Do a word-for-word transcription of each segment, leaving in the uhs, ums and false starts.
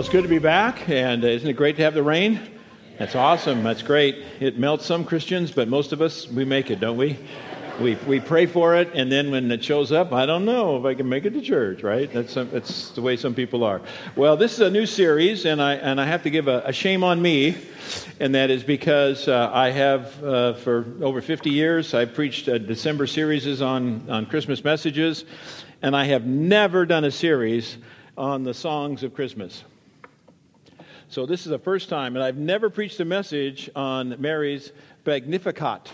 it's good to be back, and uh, isn't it great to have the rain? That's awesome. That's great. It melts some Christians, but most of us, we make it, don't we? We we pray for it, and then when it shows up, I don't know if I can make it to church, right? That's some, that's the way some people are. Well, this is a new series, and I and I have to give a, a shame on me, and that is because uh, I have, uh, for over fifty years, I preached uh, December series on, on Christmas messages, and I have never done a series on the songs of Christmas. So this is the first time, and I've never preached a message on Mary's Magnificat.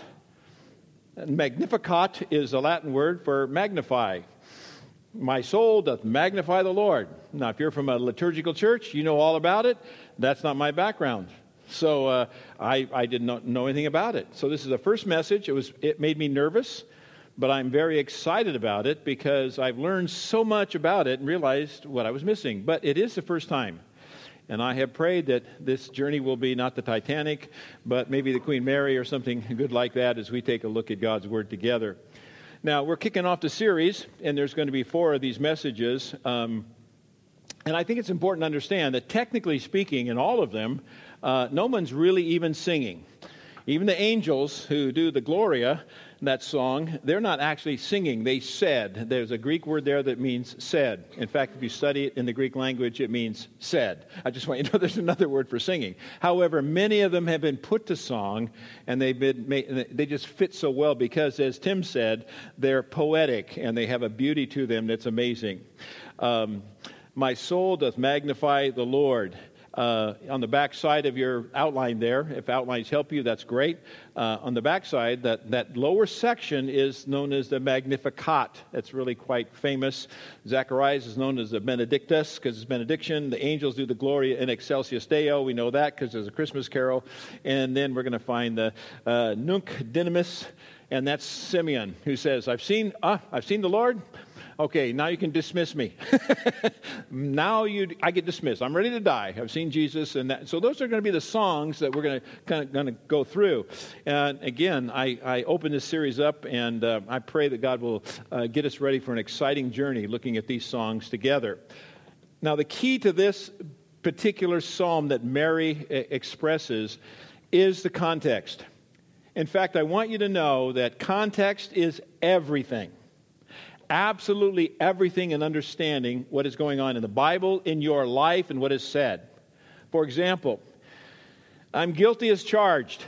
Magnificat is a Latin word for magnify. My soul doth magnify the Lord. Now, if you're from a liturgical church, you know all about it. That's not my background. So uh, I, I did not know anything about it. So this is the first message. It was it made me nervous, but I'm very excited about it because I've learned so much about it and realized what I was missing. But it is the first time. And I have prayed that this journey will be not the Titanic, but maybe the Queen Mary or something good like that as we take a look at God's Word together. Now, we're kicking off the series, and there's going to be four of these messages. Um, and I think it's important to understand that technically speaking, in all of them, uh, no one's really even singing. Even the angels who do the Gloria, that song, they're not actually singing. They said. There's a Greek word there that means said. In fact, if you study it in the Greek language, it means said. I just want you to know there's another word for singing. However, many of them have been put to song, and they've been made, they just fit so well because, as Tim said, they're poetic, and they have a beauty to them that's amazing. Um, My soul doth magnify the Lord. Uh, on the back side of your outline there, if outlines help you, that's great. Uh, on the back side, that, that lower section is known as the Magnificat. That's really quite famous. Zacharias is known as the Benedictus because it's benediction. The angels do the Gloria in Excelsis Deo. We know that because there's a Christmas carol. And then we're going to find the uh, Nunc Dimittis, and that's Simeon, who says, I've seen, ah, I've seen the Lord. Okay, now you can dismiss me. now you, I get dismissed. I'm ready to die. I've seen Jesus, and that. So those are going to be the songs that we're going to kind of going to go through. And again, I, I open this series up, and uh, I pray that God will uh, get us ready for an exciting journey looking at these songs together. Now, the key to this particular psalm that Mary uh, expresses is the context. In fact, I want you to know that context is everything. Absolutely everything in understanding what is going on in the Bible, in your life, and what is said. For example, I'm guilty as charged.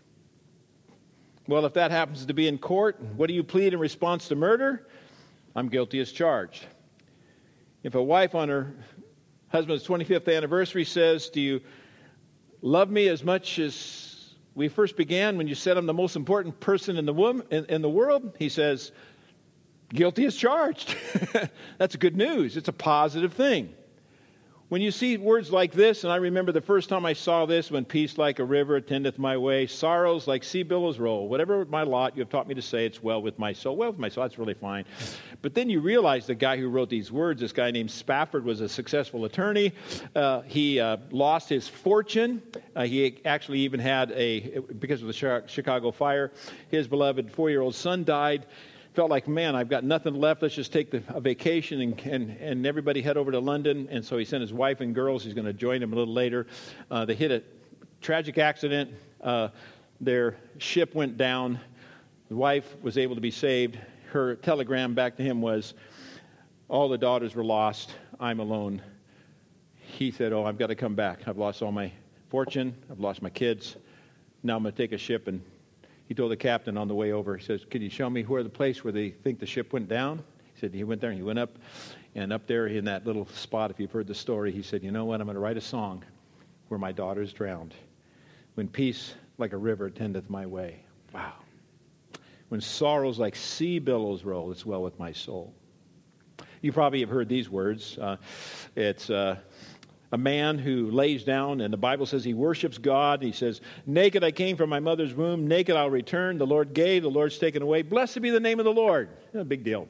Well, if that happens to be in court, what do you plead in response to murder? I'm guilty as charged. If a wife on her husband's twenty-fifth anniversary says, do you love me as much as we first began when you said I'm the most important person in the wom- in, in the world? He says, guilty as charged. That's good news. It's a positive thing. When you see words like this, and I remember the first time I saw this, when peace like a river attendeth my way, sorrows like sea billows roll. Whatever my lot, you have taught me to say, it's well with my soul. Well with my soul, that's really fine. But then you realize the guy who wrote these words, this guy named Spafford, was a successful attorney. Uh, he uh, lost his fortune. Uh, he actually even had a, because of the Chicago fire, his beloved four-year-old son died. Felt like, man, I've got nothing left. Let's just take the, a vacation and, and and everybody head over to London. And so he sent his wife and girls. He's going to join them a little later. Uh, they hit a tragic accident. Uh, their ship went down. The wife was able to be saved. Her telegram back to him was, all the daughters were lost. I'm alone. He said, oh, I've got to come back. I've lost all my fortune. I've lost my kids. Now I'm going to take a ship. And he told the captain on the way over, he says, can you show me where the place where they think the ship went down? He said he went there and he went up. And up there in that little spot, if you've heard the story, he said, you know what, I'm going to write a song where my daughter's drowned. When peace like a river attendeth my way. Wow. When sorrows like sea billows roll, it's well with my soul. You probably have heard these words. Uh, it's... Uh, A man who lays down, and the Bible says he worships God. He says, naked I came from my mother's womb, naked I'll return. The Lord gave, the Lord's taken away. Blessed be the name of the Lord. Yeah, big deal.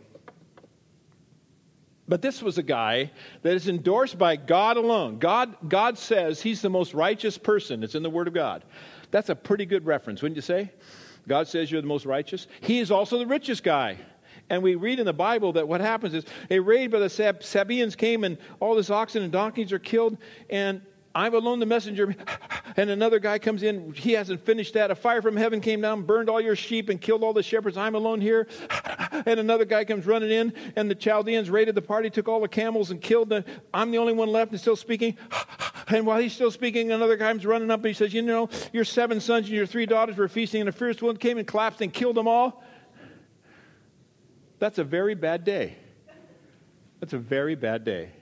But this was a guy that is endorsed by God alone. God, God says he's the most righteous person. It's in the Word of God. That's a pretty good reference, wouldn't you say? God says you're the most righteous. He is also the richest guy. And we read in the Bible that what happens is a raid by the Sab- Sabaeans came and all this oxen and donkeys are killed. And I'm alone the messenger. And another guy comes in. He hasn't finished that. A fire from heaven came down, burned all your sheep and killed all the shepherds. I'm alone here. And another guy comes running in. And the Chaldeans raided the party, took all the camels and killed them. I'm the only one left and still speaking. And while he's still speaking, another guy comes running up and he says, you know, your seven sons and your three daughters were feasting and a fierce wind came and collapsed and killed them all. That's a very bad day. That's a very bad day.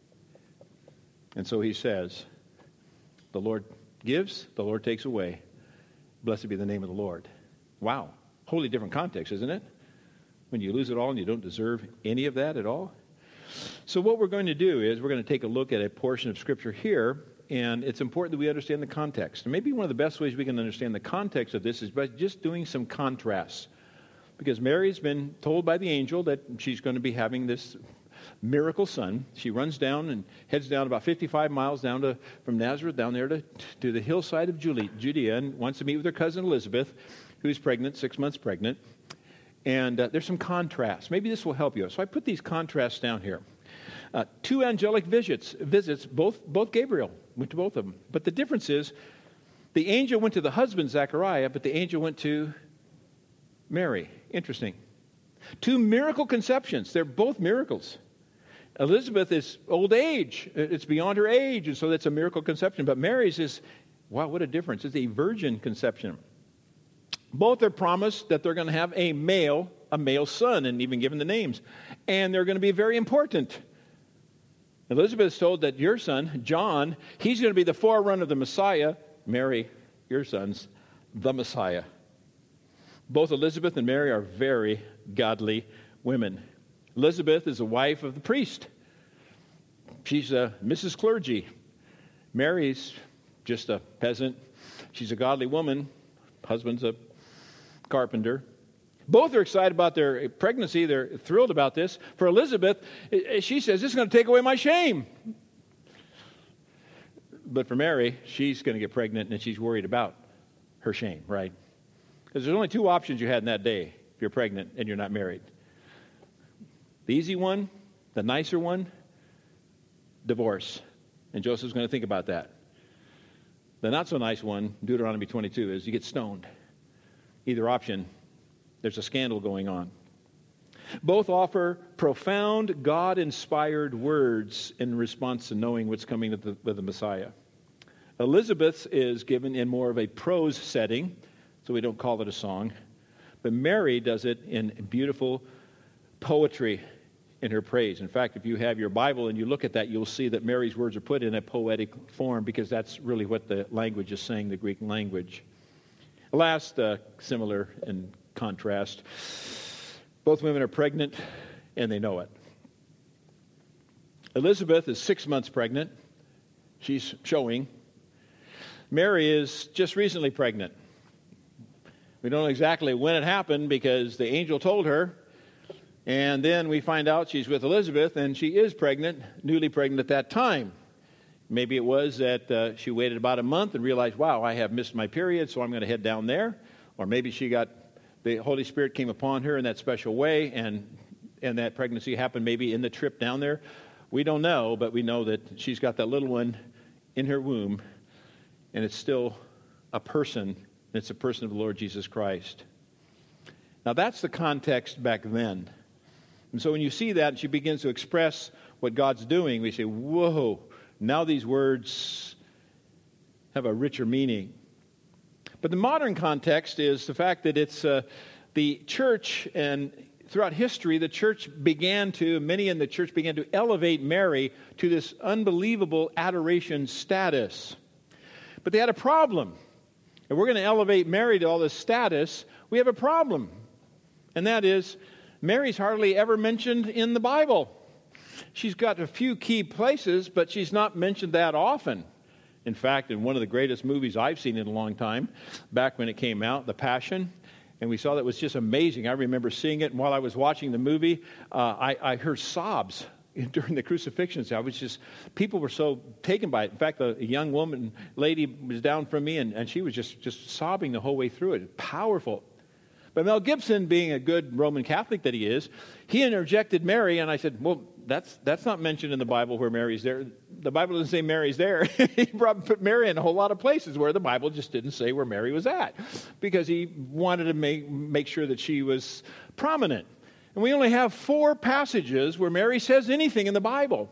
And so he says, the Lord gives, the Lord takes away. Blessed be the name of the Lord. Wow. Wholly different context, isn't it? When you lose it all and you don't deserve any of that at all. So what we're going to do is we're going to take a look at a portion of Scripture here, and it's important that we understand the context. And maybe one of the best ways we can understand the context of this is by just doing some contrasts. Because Mary's been told by the angel that she's going to be having this miracle son. She runs down and heads down about fifty-five miles down to from Nazareth down there to, to the hillside of Judea and wants to meet with her cousin Elizabeth, who's pregnant, six months pregnant. And uh, there's some contrasts. Maybe this will help you. So I put these contrasts down here. Uh, two angelic visits, visits, both both Gabriel went to both of them. But the difference is the angel went to the husband, Zechariah, but the angel went to Mary. Interesting. Two miracle conceptions. They're both miracles. Elizabeth is old age. It's beyond her age, and so that's a miracle conception. But Mary's is, wow, what a difference. It's a virgin conception. Both are promised that they're going to have a male, a male son, and even given the names. And they're going to be very important. Elizabeth is told that your son, John, he's going to be the forerunner of the Messiah. Mary, your son's the Messiah. Both Elizabeth and Mary are very godly women. Elizabeth is the wife of the priest. She's a Missus Clergy. Mary's just a peasant. She's a godly woman. Husband's a carpenter. Both are excited about their pregnancy. They're thrilled about this. For Elizabeth, she says, this is going to take away my shame. But for Mary, she's going to get pregnant and she's worried about her shame, right? Because there's only two options you had in that day if you're pregnant and you're not married. The easy one, the nicer one, divorce. And Joseph's going to think about that. The not so nice one, Deuteronomy twenty-two, is you get stoned. Either option, there's a scandal going on. Both offer profound God-inspired words in response to knowing what's coming with the, with the Messiah. Elizabeth's is given in more of a prose setting, so we don't call it a song. But Mary does it in beautiful poetry in her praise. In fact, if you have your Bible and you look at that, you'll see that Mary's words are put in a poetic form because that's really what the language is saying, the Greek language. Last, uh, similar in contrast, both women are pregnant and they know it. Elizabeth is six months pregnant. She's showing. Mary is just recently pregnant. We don't know exactly when it happened because the angel told her. And then we find out she's with Elizabeth and she is pregnant, newly pregnant at that time. Maybe it was that uh, she waited about a month and realized, wow, I have missed my period, so I'm going to head down there. Or maybe she got, the Holy Spirit came upon her in that special way and and that pregnancy happened maybe in the trip down there. We don't know, but we know that she's got that little one in her womb and it's still a person, and it's a person of the Lord Jesus Christ. Now that's the context back then. And so when you see that and she begins to express what God's doing, we say, whoa, now these words have a richer meaning. But the modern context is the fact that it's uh, the church, and throughout history, the church began to, many in the church began to elevate Mary to this unbelievable adoration status. But they had a problem. If we're going to elevate Mary to all this status, we have a problem. And that is, Mary's hardly ever mentioned in the Bible. She's got a few key places, but she's not mentioned that often. In fact, in one of the greatest movies I've seen in a long time, back when it came out, The Passion, and we saw that it was just amazing. I remember seeing it, and while I was watching the movie, uh, I, I heard sobs during the crucifixion. I was just, people were so taken by it. In fact, a young woman, lady was down from me, and, and she was just, just sobbing the whole way through it. Powerful. But Mel Gibson, being a good Roman Catholic that he is, he interjected Mary, and I said, well, that's that's not mentioned in the Bible where Mary's there. The Bible doesn't say Mary's there. He brought, put Mary in a whole lot of places where the Bible just didn't say where Mary was at, because he wanted to make, make sure that she was prominent. And we only have four passages where Mary says anything in the Bible.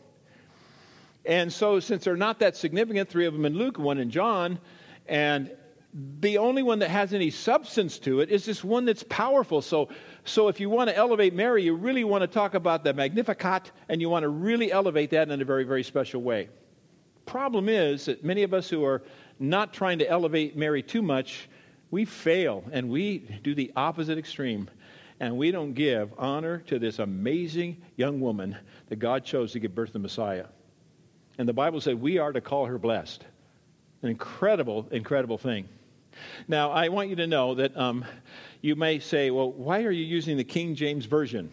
And so since they're not that significant, three of them in Luke, one in John, and the only one that has any substance to it is this one that's powerful. So, so if you want to elevate Mary, you really want to talk about the Magnificat, and you want to really elevate that in a very, very special way. Problem is that many of us who are not trying to elevate Mary too much, we fail, and we do the opposite extreme. And we don't give honor to this amazing young woman that God chose to give birth to the Messiah. And the Bible said we are to call her blessed. An incredible, incredible thing. Now, I want you to know that um, you may say, well, why are you using the King James Version?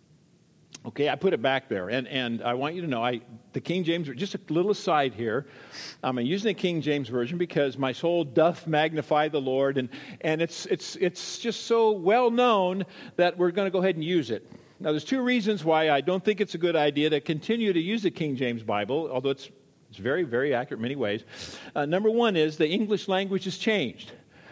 Okay, I put it back there. And, and I want you to know, I the King James, just a little aside here, um, I'm using the King James Version because my soul doth magnify the Lord. And, and it's, it's, it's just so well known that we're going to go ahead and use it. Now, there's two reasons why I don't think it's a good idea to continue to use the King James Bible, although it's It's very, very accurate in many ways. Uh, number one is the English language has changed.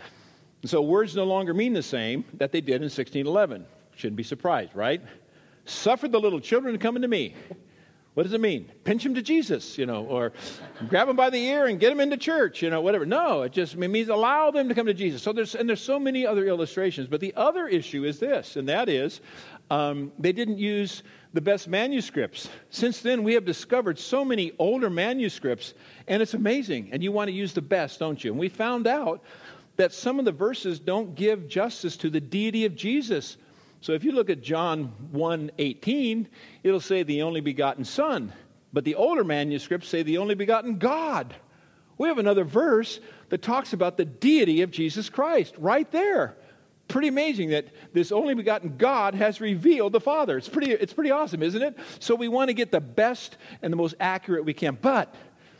So words no longer mean the same that they did in sixteen eleven. Shouldn't be surprised, right? Suffer the little children to come unto me. What does it mean? Pinch them to Jesus, you know, or grab them by the ear and get them into church, you know, whatever. No, it just it means allow them to come to Jesus. So there's and there's so many other illustrations. But the other issue is this, and that is um, they didn't use the best manuscripts. Since then, we have discovered so many older manuscripts, and it's amazing. And you want to use the best, don't you? And we found out that some of the verses don't give justice to the deity of Jesus. So if you look at John one eighteen, it'll say the only begotten Son. But the older manuscripts say the only begotten God. We have another verse that talks about the deity of Jesus Christ right there. Pretty amazing that this only begotten God has revealed the Father. It's pretty, it's pretty awesome, isn't it? So we want to get the best and the most accurate we can. But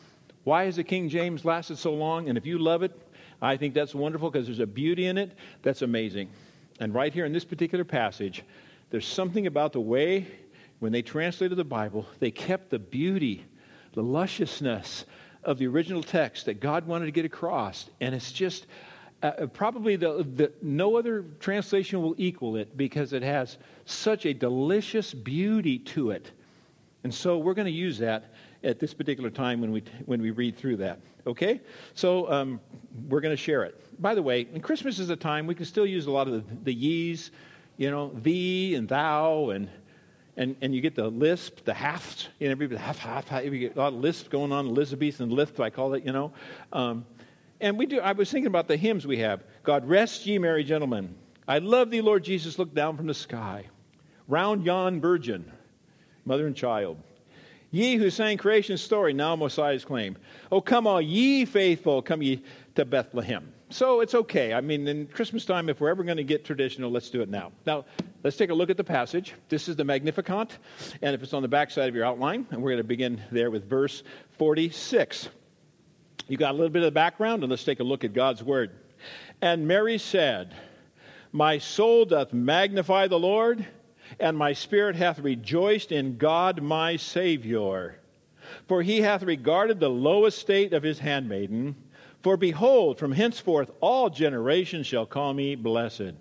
why has the King James lasted so long? And if you love it, I think that's wonderful because there's a beauty in it that's amazing. And right here in this particular passage, there's something about the way when they translated the Bible, they kept the beauty, the lusciousness of the original text that God wanted to get across. And it's just uh, probably the, the no other translation will equal it because it has such a delicious beauty to it. And so we're going to use that at this particular time when we when we read through that. Okay? So um, we're going to share it. By the way, and Christmas is a time we can still use a lot of the, the ye's, you know, thee and thou, and and and you get the lisp, the haft, you know, everybody half, half, half, you get a lot of lisp going on, Elizabethan lisp, I call it, you know. Um, and we do. I was thinking about the hymns we have. God rest ye merry gentlemen. I love thee, Lord Jesus, look down from the sky. Round yon virgin, mother and child. Ye who sang creation's story, now Messiah's claim. Oh, come all ye faithful, come ye to Bethlehem. So it's okay. I mean, in Christmas time, if we're ever going to get traditional, let's do it now. Now, let's take a look at the passage. This is the Magnificat, and if it's on the back side of your outline, and we're going to begin there with verse forty-six. You got a little bit of the background, and let's take a look at God's word. And Mary said, my soul doth magnify the Lord, and my spirit hath rejoiced in God my Savior. For he hath regarded the low estate of his handmaiden. For behold, from henceforth all generations shall call me blessed.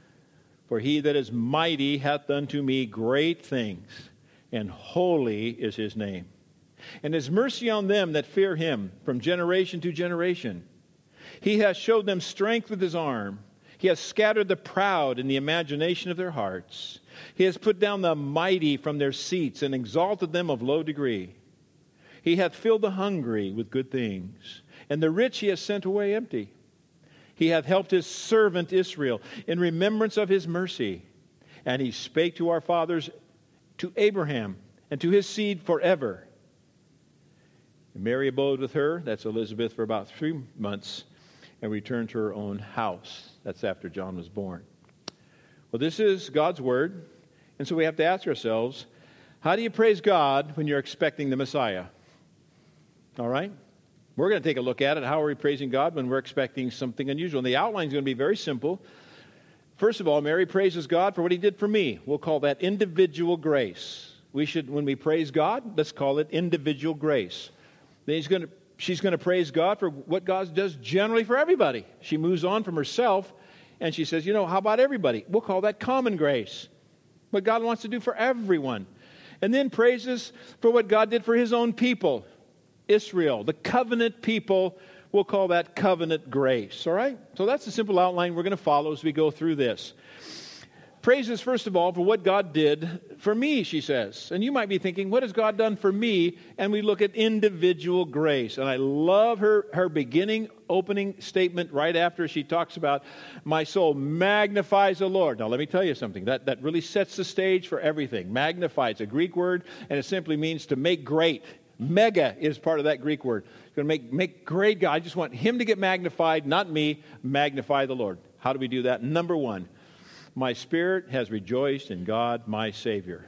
For he that is mighty hath done to me great things, and holy is his name. And his mercy on them that fear him from generation to generation. He hath showed them strength with his arm. He has scattered the proud in the imagination of their hearts. He has put down the mighty from their seats and exalted them of low degree. He hath filled the hungry with good things, and the rich he has sent away empty. He hath helped his servant Israel in remembrance of his mercy. And he spake to our fathers, to Abraham, and to his seed forever. And Mary abode with her, that's Elizabeth, for about three months, and returned to her own house. That's after John was born. Well, this is God's word, and so we have to ask ourselves, how do you praise God when you're expecting the Messiah? All right? We're going to take a look at it. How are we praising God when we're expecting something unusual? And the outline is going to be very simple. First of all, Mary praises God for what he did for me. We'll call that individual grace. We should, when we praise God, let's call it individual grace. Then he's going to, she's going to praise God for what God does generally for everybody. She moves on from herself and she says, you know, how about everybody? We'll call that common grace. What God wants to do for everyone. And then praises for what God did for his own people, Israel, the covenant people. We'll call that covenant grace, all right? So that's the simple outline we're going to follow as we go through this. Praises, first of all, for what God did for me, she says. And you might be thinking, what has God done for me? And we look at individual grace. And I love her, her beginning, opening statement right after she talks about, my soul magnifies the Lord. Now, let me tell you something. That, that really sets the stage for everything. Magnify, it's a Greek word, and it simply means to make great. Mega is part of that Greek word. It's going to make, make great God. I just want him to get magnified, not me. Magnify the Lord. How do we do that? Number one, my spirit has rejoiced in God, my Savior.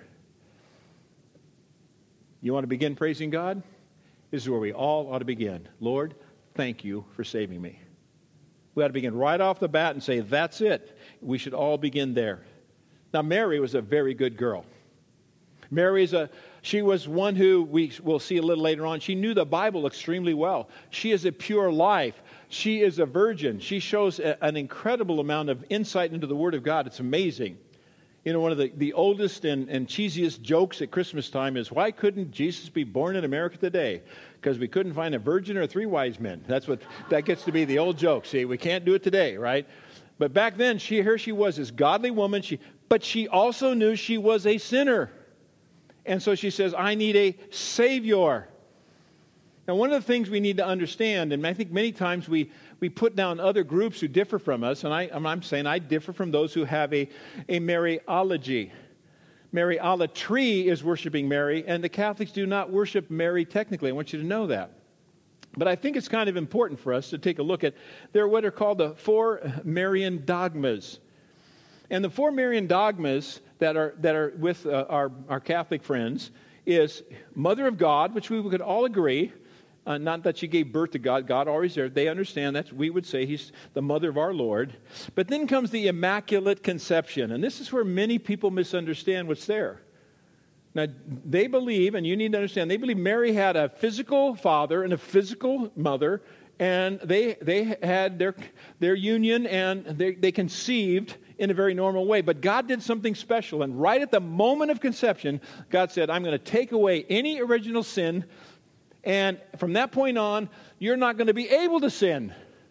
You want to begin praising God? This is where we all ought to begin. Lord, thank you for saving me. We ought to begin right off the bat and say, that's it. We should all begin there. Now, Mary was a very good girl. Mary is a, she was one who we will see a little later on. She knew the Bible extremely well. She is a pure life. She is a virgin. She shows a, an incredible amount of insight into the Word of God. It's amazing. You know, one of the, the oldest and, and cheesiest jokes at Christmas time is, why couldn't Jesus be born in America today? Because we couldn't find a virgin or three wise men. That's what, that gets to be the old joke. See, we can't do it today, right? But back then, she here she was, this godly woman, She, but she also knew she was a sinner. And so she says, I need a Savior. Now, one of the things we need to understand, and I think many times we, we put down other groups who differ from us, and I, I'm saying I differ from those who have a, a Mariology. Mariolatry is worshiping Mary, and the Catholics do not worship Mary technically. I want you to know that. But I think it's kind of important for us to take a look at, there are what are called the four Marian dogmas. And the four Marian dogmas that are that are with uh, our, our Catholic friends is Mother of God, which we could all agree, uh, not that she gave birth to God, God always there. They understand that. We would say he's the mother of our Lord. But then comes the Immaculate Conception. And this is where many people misunderstand what's there. Now, they believe, and you need to understand, they believe Mary had a physical father and a physical mother, and they they had their their union, and they, they conceived in a very normal way. But God did something special, and right at the moment of conception, God said, I'm going to take away any original sin, and from that point on, you're not going to be able to sin.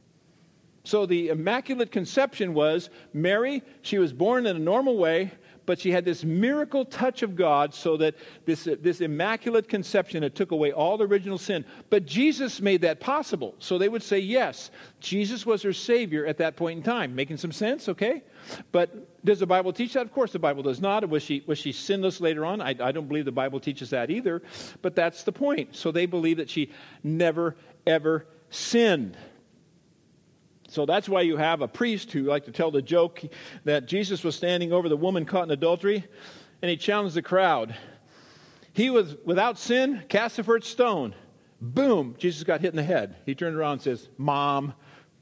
So the Immaculate Conception was Mary, she was born in a normal way, but she had this miracle touch of God so that this, uh, this Immaculate Conception, it took away all the original sin. But Jesus made that possible. So they would say, yes, Jesus was her Savior at that point in time. Making some sense, okay? But does the Bible teach that? Of course the Bible does not. Was she, was she sinless later on? I, I don't believe the Bible teaches that either. But that's the point. So they believe that she never, ever sinned. So that's why you have a priest who like to tell the joke that Jesus was standing over the woman caught in adultery, and he challenged the crowd. He was without sin, cast the first stone. Boom, Jesus got hit in the head. He turned around and says, Mom.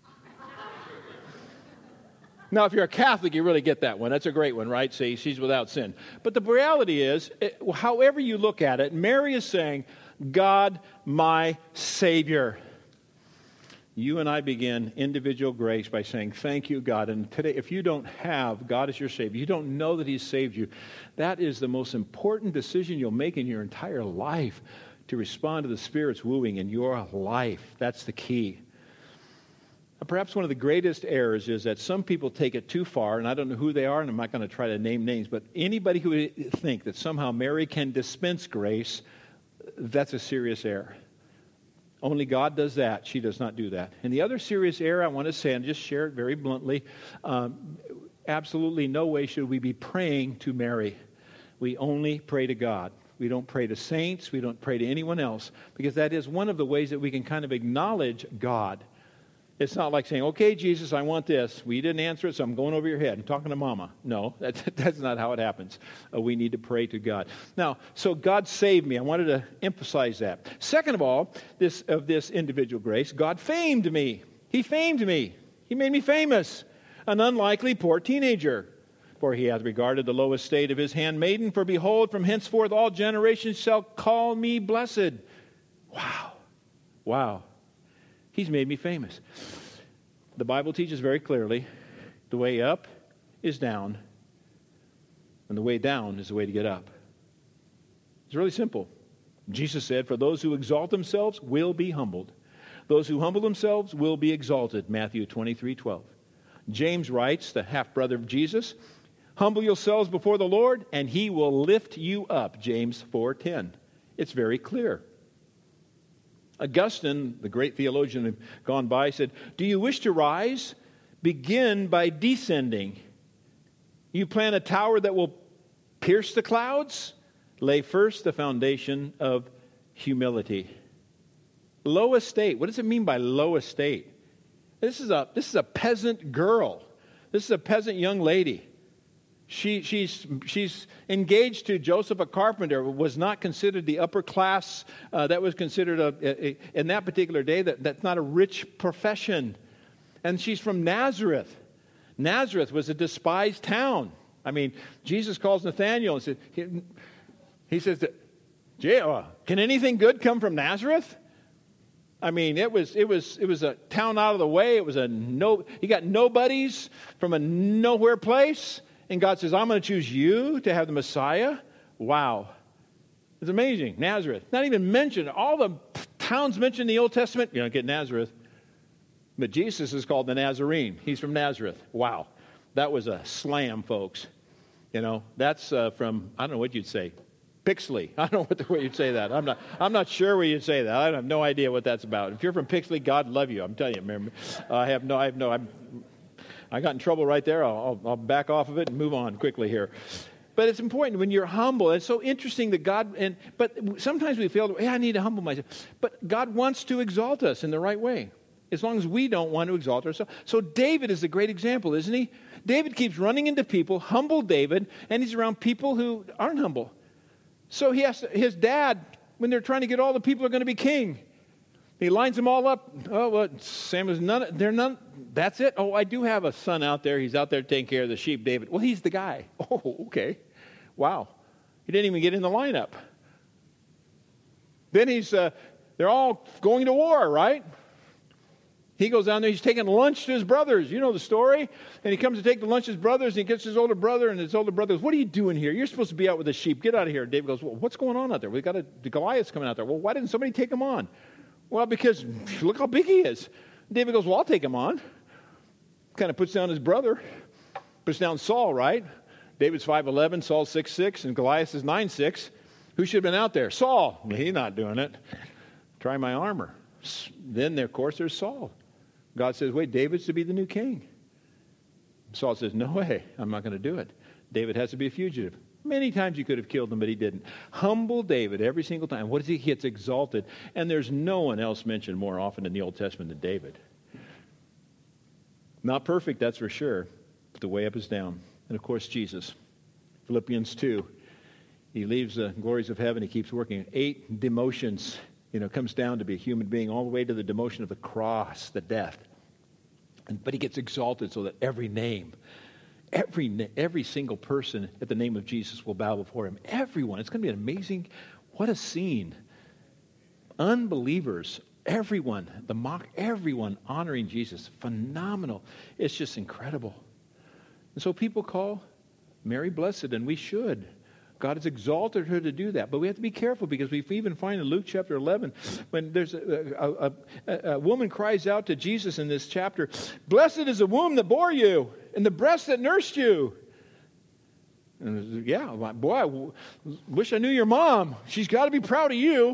Now, if you're a Catholic, you really get that one. That's a great one, right? See, she's without sin. But the reality is, it, however you look at it, Mary is saying, God, my Savior. You and I begin individual grace by saying, thank you, God. And today, if you don't have God as your Savior, you don't know that He's saved you, that is the most important decision you'll make in your entire life, to respond to the Spirit's wooing in your life. That's the key. Perhaps one of the greatest errors is that some people take it too far, and I don't know who they are, and I'm not going to try to name names, but anybody who would think that somehow Mary can dispense grace, that's a serious error. Only God does that. She does not do that. And the other serious error I want to say, and just share it very bluntly, um, absolutely no way should we be praying to Mary. We only pray to God. We don't pray to saints. We don't pray to anyone else, because that is one of the ways that we can kind of acknowledge God. It's not like saying, okay, Jesus, I want this. Well, you didn't answer it, so I'm going over your head. I'm talking to Mama. No, that's, that's not how it happens. Uh, we need to pray to God. Now, so God saved me. I wanted to emphasize that. Second of all, this of this individual grace, God famed me. He famed me. He made me famous. an unlikely poor teenager. For he hath regarded the low estate of his handmaiden, for behold, from henceforth all generations shall call me blessed. Wow. Wow. He's made me famous. The Bible teaches very clearly the way up is down, and the way down is the way to get up. It's really simple. Jesus said, for those who exalt themselves will be humbled. Those who humble themselves will be exalted. Matthew twenty-three twelve. James writes, the half-brother of Jesus, humble yourselves before the Lord, and he will lift you up. James four ten. It's very clear. Augustine, the great theologian gone by, said, do you wish to rise? Begin by descending. You plan a tower that will pierce the clouds? Lay first the foundation of humility. Low estate. What does it mean by low estate? This is a this is a peasant girl. This is a peasant young lady. She she's she's engaged to Joseph, a carpenter. Was not considered the upper class. Uh, that was considered a, a, a in that particular day. That that's not a rich profession. And she's from Nazareth. Nazareth was a despised town. I mean, Jesus calls Nathanael and says, he, he says, can anything good come from Nazareth? I mean, it was it was it was a town out of the way. It was a no. You got nobodies from a nowhere place, and God says, "I'm going to choose you to have the Messiah." Wow, it's amazing. Nazareth, not even mentioned. All the towns mentioned in the Old Testament, you don't get Nazareth, but Jesus is called the Nazarene. He's from Nazareth. Wow, that was a slam, folks. You know, that's uh, from I don't know what you'd say. Pixley. I don't know what the way you'd say that. I'm not I'm not sure where you'd say that. I have no idea what that's about. If you're from Pixley, God love you. I'm telling you. Remember, uh, I have no, I have no, I'm, I got in trouble right there. I'll, I'll, I'll back off of it and move on quickly here. But it's important when you're humble. It's so interesting that God, and but sometimes we feel, hey, I need to humble myself. But God wants to exalt us in the right way, as long as we don't want to exalt ourselves. So David is a great example, isn't he? David keeps running into people, humble David, and he's around people who aren't humble. So he has to, his dad, when they're trying to get all the people who are going to be king, he lines them all up. Oh, well, Sam is none. They're none. That's it. Oh, I do have a son out there. He's out there taking care of the sheep, David. Well, he's the guy. Oh, okay. Wow. He didn't even get in the lineup. Then he's, uh, they're all going to war, right? He goes down there, he's taking lunch to his brothers. You know the story. And he comes to take the lunch to his brothers, and he gets his older brother, and his older brother goes, what are you doing here? You're supposed to be out with the sheep. Get out of here. And David goes, well, what's going on out there? We've got a, the Goliath's coming out there. Well, why didn't somebody take him on? Well, because look how big he is. David goes, well, I'll take him on. Kind of puts down his brother. Puts down Saul, right? David's five eleven, Saul's six six, and Goliath is nine six. Who should have been out there? Saul. Well, he's not doing it. Try my armor. Then, of course, there's Saul. God says, wait, David's to be the new king. Saul says, no way, I'm not going to do it. David has to be a fugitive. Many times he could have killed him, but he didn't. Humble David every single time. What is he? He gets exalted. And there's no one else mentioned more often in the Old Testament than David. Not perfect, that's for sure, but the way up is down. And of course, Jesus. Philippians two. He leaves the glories of heaven. He keeps working. Eight demotions. You know, comes down to be a human being all the way to the demotion of the cross, the death. And, but he gets exalted so that every name, every every single person at the name of Jesus will bow before him. Everyone. It's going to be an amazing, what a scene. Unbelievers, everyone, the mock, everyone honoring Jesus. Phenomenal. It's just incredible. And so people call Mary blessed, and we should. God has exalted her to do that. But we have to be careful, because we even find in Luke chapter eleven, when there's a, a, a, a woman cries out to Jesus in this chapter, blessed is the womb that bore you and the breast that nursed you. And yeah, boy, I w- wish I knew your mom. She's got to be proud of you.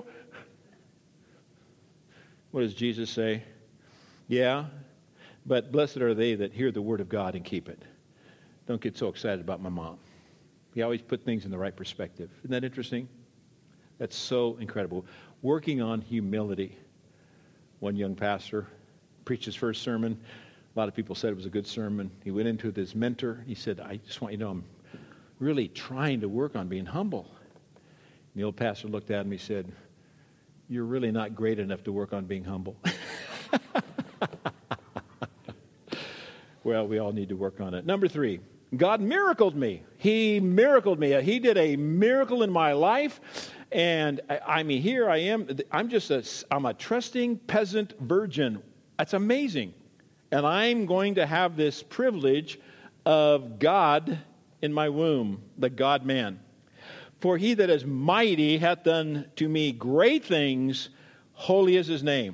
What does Jesus say? Yeah, but blessed are they that hear the word of God and keep it. Don't get so excited about my mom. He always put things in the right perspective. Isn't that interesting? That's so incredible. Working on humility. One young pastor preached his first sermon. A lot of people said it was a good sermon. He went into it with his mentor. He said, I just want you to know I'm really trying to work on being humble. And the old pastor looked at him. He said, you're really not great enough to work on being humble. Well, we all need to work on it. Number three, God miracled me. He miracled me. He did a miracle in my life. And I, I mean, here I am. I'm just a, I'm a trusting peasant virgin. That's amazing. And I'm going to have this privilege of God in my womb, the God-man. For he that is mighty hath done to me great things, holy is his name.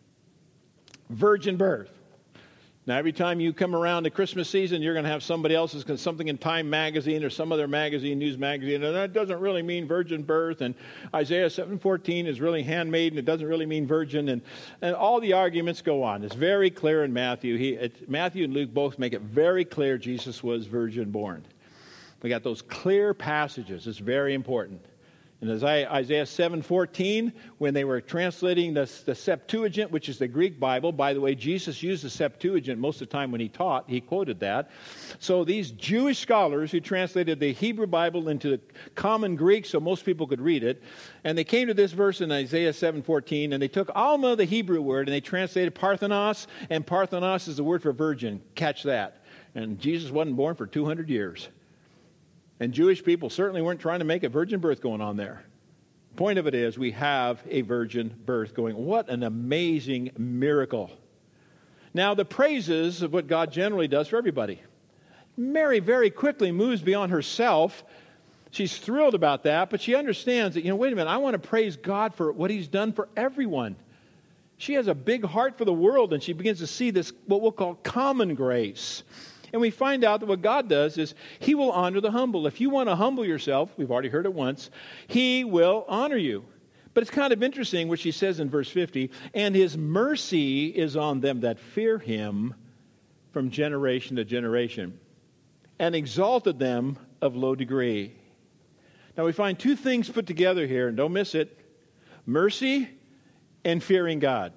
Virgin birth. Now, every time you come around the Christmas season, you're going to have somebody else's, something in Time magazine or some other magazine, news magazine, and that doesn't really mean virgin birth, and Isaiah seven fourteen is really handmaiden, it doesn't really mean virgin, and, and all the arguments go on. It's very clear in Matthew. He, it, Matthew and Luke both make it very clear Jesus was virgin born. We got those clear passages. It's very important. And as Isaiah seven fourteen, when they were translating the, the Septuagint, which is the Greek Bible, by the way, Jesus used the Septuagint most of the time when he taught. He quoted that. So these Jewish scholars who translated the Hebrew Bible into the common Greek so most people could read it, and they came to this verse in Isaiah seven fourteen, and they took Alma, the Hebrew word, and they translated Parthenos, and Parthenos is the word for virgin. Catch that. And Jesus wasn't born for two hundred years. And Jewish people certainly weren't trying to make a virgin birth going on there. The point of it is we have a virgin birth going. What an amazing miracle. Now, the praises of what God generally does for everybody. Mary very quickly moves beyond herself. She's thrilled about that, but she understands that, you know, wait a minute, I want to praise God for what he's done for everyone. She has a big heart for the world, and she begins to see this, what we'll call common grace. And we find out that what God does is he will honor the humble. If you want to humble yourself, we've already heard it once, he will honor you. But it's kind of interesting what she says in verse fifty, and his mercy is on them that fear him from generation to generation, and exalted them of low degree. Now we find two things put together here, and don't miss it. Mercy and fearing God.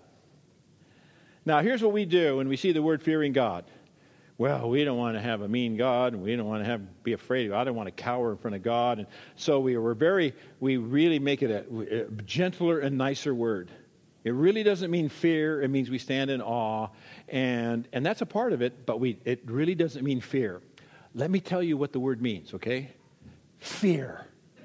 Now here's what we do when we see the word fearing God. Well, we don't want to have a mean God, and we don't want to have be afraid of God. I don't want to cower in front of God. And so we were very, we really make it a, a gentler and nicer word. It really doesn't mean fear. It means we stand in awe. And, and that's a part of it, but we it really doesn't mean fear. Let me tell you what the word means, okay? Fear.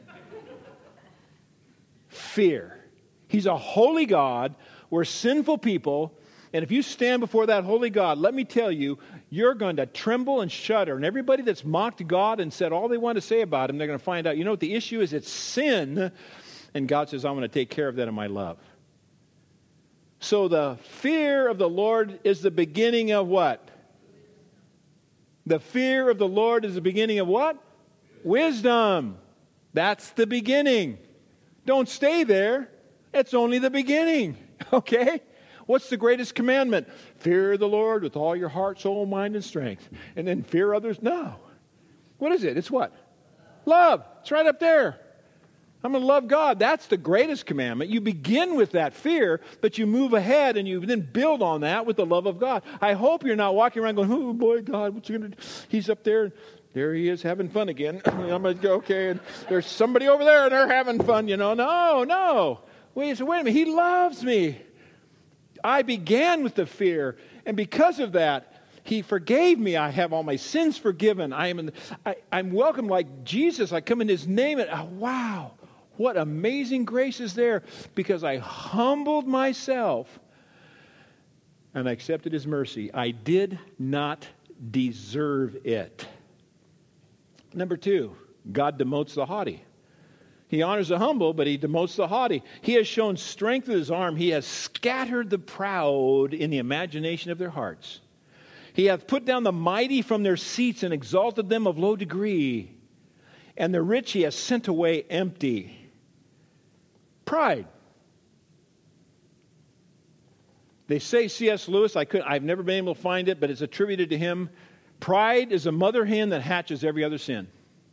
Fear. He's a holy God. We're sinful people. And if you stand before that holy God, let me tell you, you're going to tremble and shudder. And everybody that's mocked God and said all they want to say about him, they're going to find out, you know what the issue is? It's sin. And God says, I'm going to take care of that in my love. So the fear of the Lord is the beginning of what? The fear of the Lord is the beginning of what? Wisdom. That's the beginning. Don't stay there. It's only the beginning. Okay? What's the greatest commandment? Fear the Lord with all your heart, soul, mind, and strength. And then fear others? No. What is it? It's what? Love. It's right up there. I'm going to love God. That's the greatest commandment. You begin with that fear, but you move ahead and you then build on that with the love of God. I hope you're not walking around going, oh boy, God, what's he going to do? He's up there. There he is having fun again. I'm going to go, okay, and there's somebody over there and they're having fun, you know. No, no. Wait, so wait a minute. He loves me. I began with the fear, and because of that, he forgave me. I have all my sins forgiven. I am in the, I, I'm welcome like Jesus. I come in his name, and oh, wow, what amazing grace is there, because I humbled myself and I accepted his mercy. I did not deserve it. Number two, God demotes the haughty. He honors the humble, but he demotes the haughty. He has shown strength with his arm. He has scattered the proud in the imagination of their hearts. He hath put down the mighty from their seats and exalted them of low degree. And the rich he has sent away empty. Pride. They say C S Lewis, I couldn't, I've never been able to find it, but it's attributed to him. Pride is a mother hen that hatches every other sin.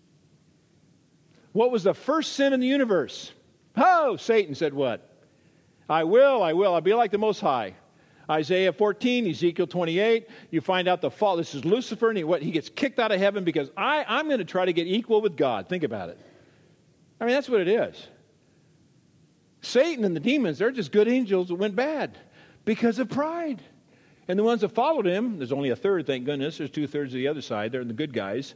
What was the first sin in the universe? Oh, Satan said what? I will, I will. I'll be like the Most High. Isaiah fourteen, Ezekiel twenty-eight. You find out the fall. This is Lucifer, and he, what, he gets kicked out of heaven because I, I'm going to try to get equal with God. Think about it. I mean, that's what it is. Satan and the demons, they're just good angels that went bad because of pride. And the ones that followed him, there's only a third, thank goodness. There's two-thirds of the other side. They're the good guys.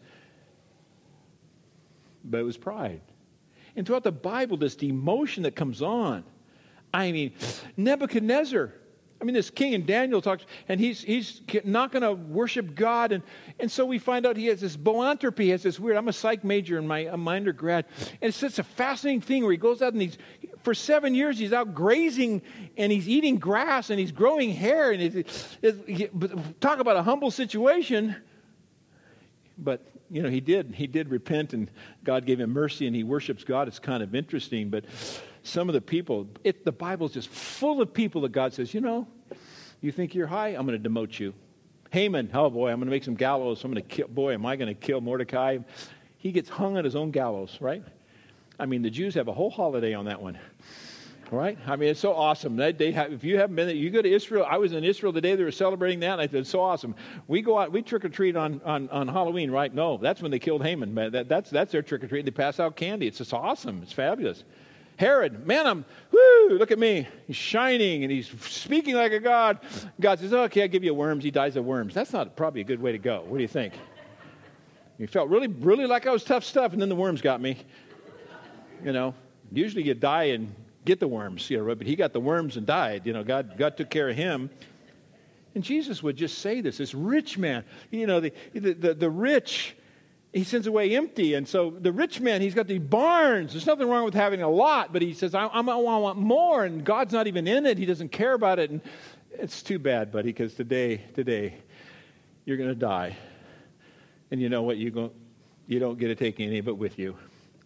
But it was pride. And throughout the Bible, this emotion that comes on. I mean, Nebuchadnezzar. I mean, this king, and Daniel talks, and he's he's not going to worship God. And, and so we find out he has this boanthropy. He has this weird, I'm a psych major in my, in my undergrad. And it's such a fascinating thing where he goes out and he's, for seven years, he's out grazing and he's eating grass and he's growing hair. And it's, it's, talk about a humble situation. But, you know, he did, he did repent and God gave him mercy and he worships God. It's kind of interesting. But some of the people, it, the Bible's just full of people that God says, you know, you think you're high? I'm going to demote you. Haman, oh boy, I'm going to make some gallows. I'm going to kill, boy, am I going to kill Mordecai? He gets hung on his own gallows, right? I mean, the Jews have a whole holiday on that one, right? I mean, it's so awesome. They, they have, if you haven't been there, you go to Israel. I was in Israel the day they were celebrating that, and I said, it's so awesome. We go out, we trick-or-treat on, on, on Halloween, right? No, that's when they killed Haman. That, that's, that's their trick-or-treat. They pass out candy. It's just awesome. It's fabulous. Herod, man, I'm, whoo, look at me. He's shining and he's speaking like a god. God says, okay, I'll give you worms. He dies of worms. That's not probably a good way to go. What do you think? He felt really, really like I was tough stuff, and then the worms got me. You know, usually you die and get the worms, you know, but he got the worms and died. You know, God, God took care of him. And Jesus would just say this, this rich man, you know, the, the, the, the rich, he sends away empty. And so the rich man, he's got these barns. There's nothing wrong with having a lot, but he says, I, I, I want more, and God's not even in it. He doesn't care about it. And it's too bad, buddy, because today, today, you're going to die. And you know what? You, go, you don't get to take any of it with you.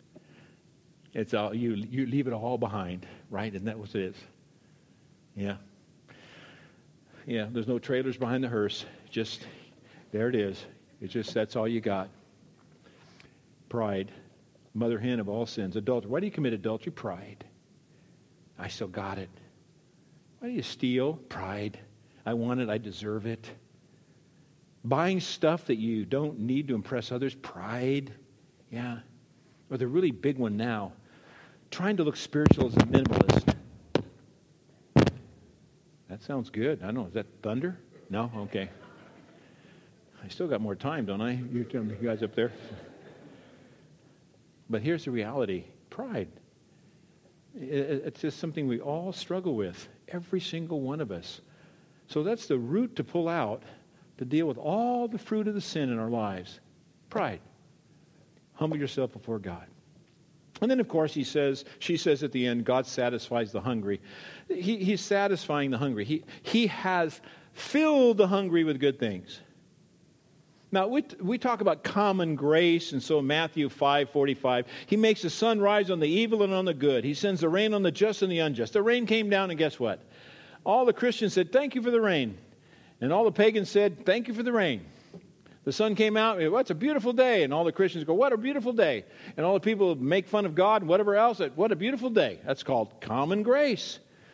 It's all, you, you leave it all behind, right? Isn't that what it is? Yeah. Yeah, there's no trailers behind the hearse. Just, there it is. It's just, that's all you got. Pride, mother hen of all sins. Adultery. Why do you commit adultery? Pride. I still got it. Why do you steal? Pride. I want it. I deserve it. Buying stuff that you don't need to impress others. Pride. Yeah. Or the really big one now. Trying to look spiritual as a minimalist. That sounds good. I don't know. Is that thunder? No? Okay. I still got more time, don't I? You tell me, you guys up there. But here's the reality. Pride. It's just something we all struggle with. Every single one of us. So that's the root to pull out to deal with all the fruit of the sin in our lives. Pride. Humble yourself before God. And then, of course, he says, she says at the end, God satisfies the hungry. He, he's satisfying the hungry. He, he has filled the hungry with good things. Now, we, we talk about common grace, and so Matthew five forty-five, he makes the sun rise on the evil and on the good. He sends the rain on the just and the unjust. The rain came down, and guess what? All the Christians said, thank you for the rain. And all the pagans said, thank you for the rain. The sun came out, well, it's a beautiful day. And all the Christians go, what a beautiful day. And all the people make fun of God and whatever else, what a beautiful day. That's called common grace.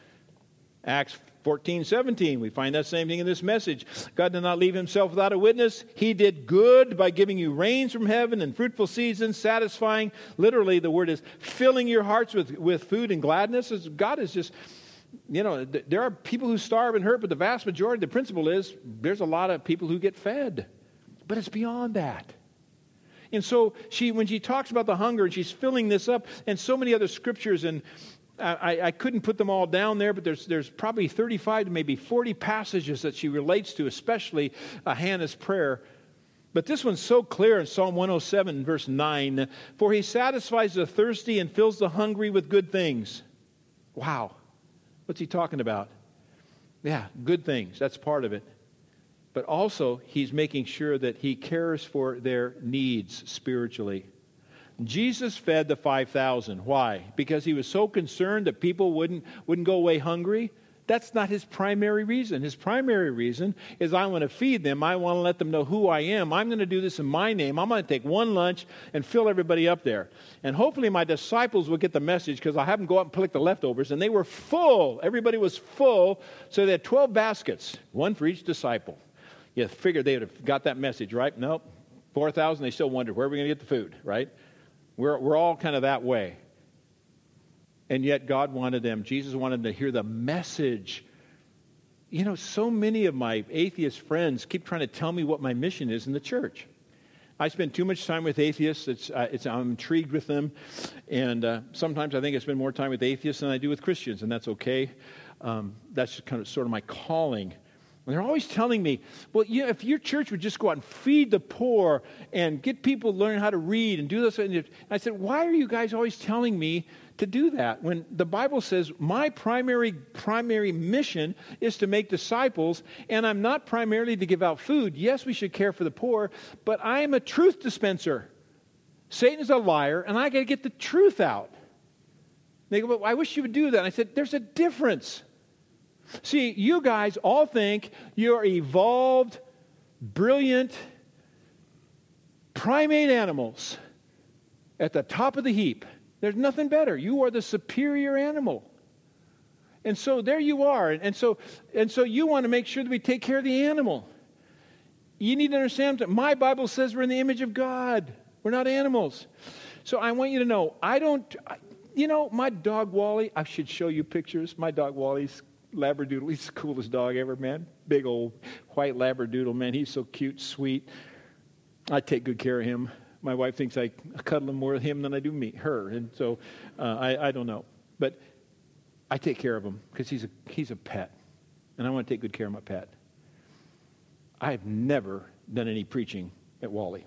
Acts fourteen seventeen, we find that same thing in this message. God did not leave himself without a witness. He did good by giving you rains from heaven and fruitful seasons, satisfying, literally the word is filling your hearts with, with food and gladness. God is just, you know, there are people who starve and hurt, but the vast majority, the principle is there's a lot of people who get fed. But it's beyond that. And so she, when she talks about the hunger, and she's filling this up, and so many other scriptures, and I, I couldn't put them all down there, but there's there's probably thirty-five to maybe forty passages that she relates to, especially uh, Hannah's prayer. But this one's so clear in Psalm one oh seven, verse nine, for he satisfies the thirsty and fills the hungry with good things. Wow. What's he talking about? Yeah, good things. That's part of it. But also, he's making sure that he cares for their needs spiritually. Jesus fed the five thousand. Why? Because he was so concerned that people wouldn't, wouldn't go away hungry? That's not his primary reason. His primary reason is I want to feed them. I want to let them know who I am. I'm going to do this in my name. I'm going to take one lunch and fill everybody up there. And hopefully my disciples will get the message, because I have them go out and collect the leftovers. And they were full. Everybody was full. So they had twelve baskets, one for each disciple. You figured they would have got that message, right? Nope. four thousand, they still wondered, where are we going to get the food, right? We're, we're all kind of that way. And yet God wanted them, Jesus wanted them to hear the message you know, so many of my atheist friends keep trying to tell me what my mission is in the church. I spend too much time with atheists. It's, uh, it's, I'm intrigued with them. And uh, sometimes I think I spend more time with atheists than I do with Christians, and that's okay. Um, that's just kind of sort of my calling. And they're always telling me, well, yeah, if your church would just go out and feed the poor and get people to learn how to read and do this. And I said, why are you guys always telling me to do that when the Bible says my primary primary mission is to make disciples, and I'm not primarily to give out food. Yes, we should care for the poor, but I am a truth dispenser. Satan is a liar, and I got to get the truth out. They go, well, I wish you would do that. And I said, there's a difference. See, you guys all think you're evolved, brilliant, primate animals at the top of the heap. There's nothing better. You are the superior animal. And so there you are. And, and so and so you want to make sure that we take care of the animal. You need to understand that my Bible says we're in the image of God. We're not animals. So I want you to know, I don't, you know, my dog Wally, I should show you pictures. My dog Wally's Labradoodle. He's the coolest dog ever, man. Big old white Labradoodle, man. He's so cute, sweet. I take good care of him. My wife thinks I cuddle him more with him than I do me, her. And so uh, I, I don't know. But I take care of him because he's a, he's a pet. And I want to take good care of my pet. I've never done any preaching at Wally.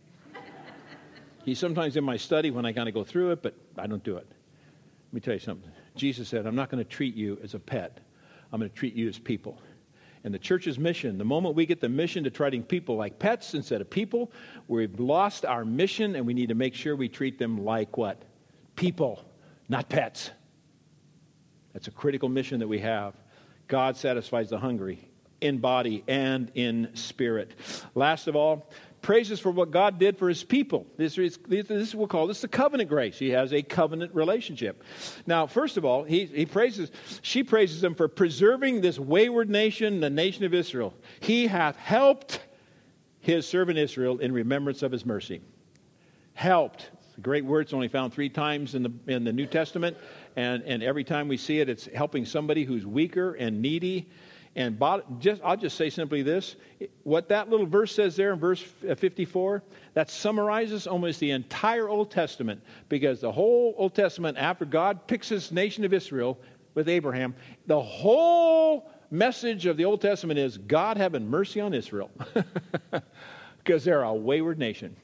He's sometimes in my study when I kind of go through it, but I don't do it. Let me tell you something. Jesus said, I'm not going to treat you as a pet. I'm going to treat you as people. And the church's mission, the moment we get the mission to treating people like pets instead of people, we've lost our mission, and we need to make sure we treat them like what? People, not pets. That's a critical mission that we have. God satisfies the hungry in body and in spirit. Last of all, praises for what God did for his people. This is, this is we'll call this the covenant grace. He has a covenant relationship. Now, first of all, he, he praises, she praises him for preserving this wayward nation, the nation of Israel. He hath helped his servant Israel in remembrance of his mercy. Helped. It's a great word. It's only found three times in the in the New Testament. And, and every time we see it, it's helping somebody who's weaker and needy. And just, I'll just say simply this. What that little verse says there in verse fifty-four, that summarizes almost the entire Old Testament. Because the whole Old Testament, after God picks his nation of Israel with Abraham, the whole message of the Old Testament is God having mercy on Israel. Because they're a wayward nation.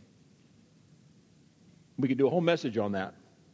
We could do a whole message on that.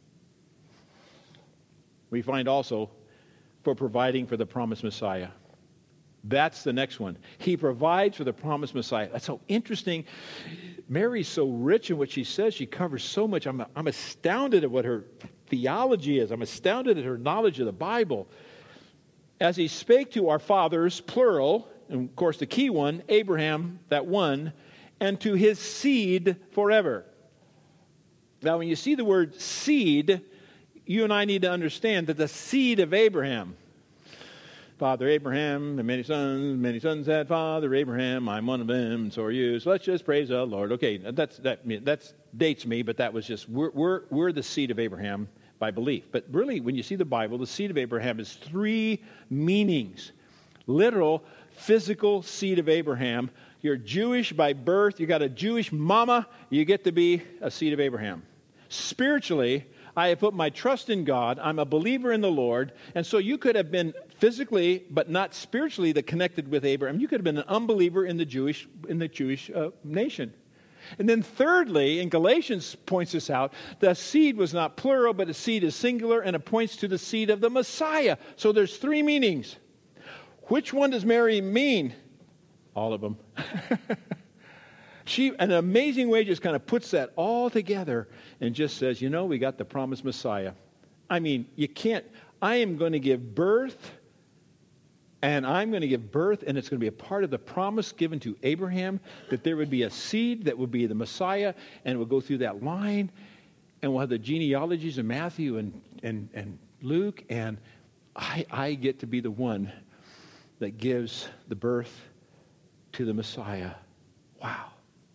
We find also for providing for the promised Messiah. That's the next one. He provides for the promised Messiah. That's so interesting. Mary's so rich in what she says. She covers so much. I'm, I'm astounded at what her theology is. I'm astounded at her knowledge of the Bible. As he spake to our fathers, plural, and of course the key one, Abraham, that one, and to his seed forever. Now when you see the word seed, you and I need to understand that the seed of Abraham, Father Abraham, and many sons, many sons had Father Abraham. I'm one of them, and so are you. So let's just praise the Lord. Okay, that's that. That's dates me, but that was just we're we're we're the seed of Abraham by belief. But really, when you see the Bible, the seed of Abraham has three meanings: literal, physical seed of Abraham. You're Jewish by birth. You got a Jewish mama. You get to be a seed of Abraham. Spiritually, I have put my trust in God. I'm a believer in the Lord. And so you could have been physically, but not spiritually, that connected with Abraham. You could have been an unbeliever in the Jewish in the Jewish uh, nation. And then thirdly, and Galatians points this out, the seed was not plural, but the seed is singular, and it points to the seed of the Messiah. So there's three meanings. Which one does Mary mean? All of them. She, in an amazing way, just kind of puts that all together and just says, you know, we got the promised Messiah. I mean, you can't, I am going to give birth, and I'm going to give birth, and it's going to be a part of the promise given to Abraham that there would be a seed that would be the Messiah, and it would go through that line, and we'll have the genealogies of Matthew and, and, and Luke, and I, I get to be the one that gives the birth to the Messiah. Wow.